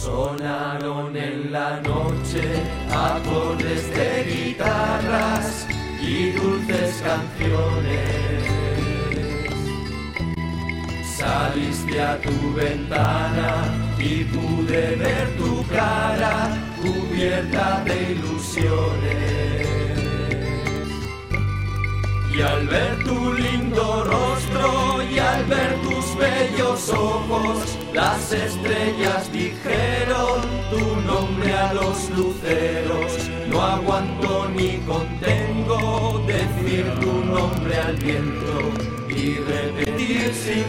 Sonaron en la noche acordes de guitarras y dulces canciones. Saliste a tu ventana y pude ver tu cara cubierta de ilusiones. Y al ver tu lindo rostro y al ver tus bellos ojos, las estrellas dijeron tu nombre a los luceros. No aguanto ni contengo decir tu nombre al viento y repetir sin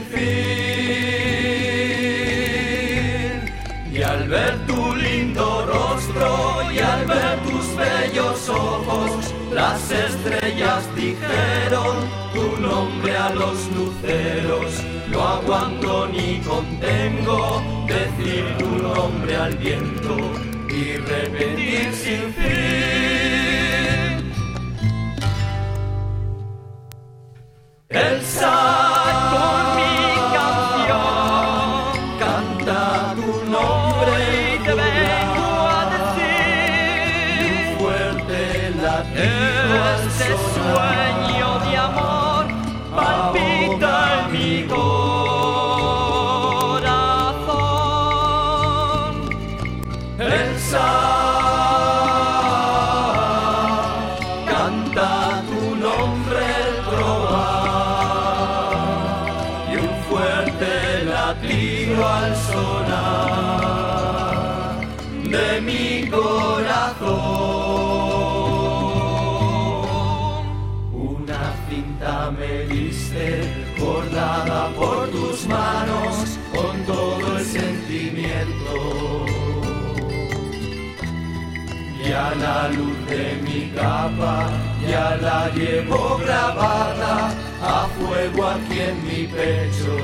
fin. Y al ver tu lindo rostro y al ver tus bellos ojos, las estrellas dijeron tu nombre a los luceros. No aguanto ni contengo decir tu nombre al viento y repetir sin fin. Elsa, con mi canción canta tu nombre y te vengo a decir un fuerte latido al sueño de amor palpita en mi corazón. Elsa, canta tu nombre el trovador y un fuerte latido al sonar de mi corazón. Una cinta me diste bordada por tus manos con todo el sentimiento. Y a la luz de mi capa ya la llevo grabada a fuego aquí en mi pecho.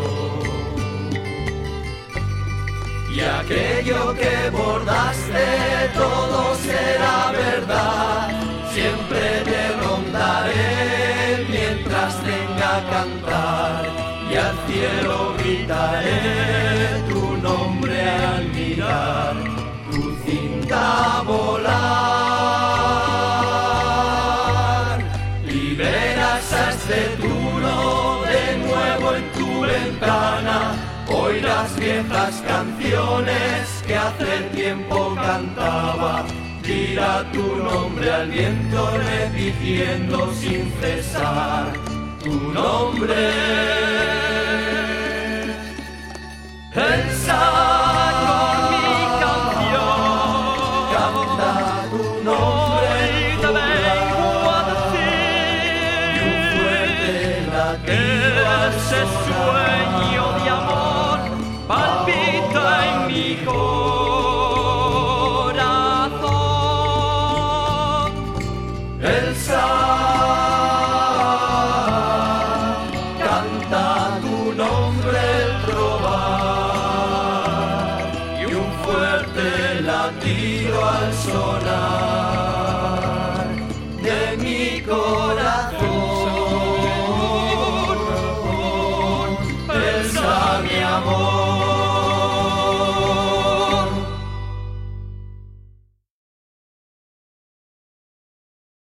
Y aquello que bordaste todo será verdad, siempre te rondaré mientras tenga a cantar y al cielo gritaré tu nombre al mirar tu cinta volar. Y verás a este trueno de nuevo en tu ventana, oirás viejas canciones que hace tiempo cantaba. Dirá tu nombre al viento repitiendo sin cesar tu nombre. Elsa, con mi canción canta tu nombre y te vengo a decir y un fuerte latido al sueño de amor palpita en mi corazón. Elsa, canta tu nombre el trovador y un fuerte latido al sonar de mi corazón. Elsa, mi amor.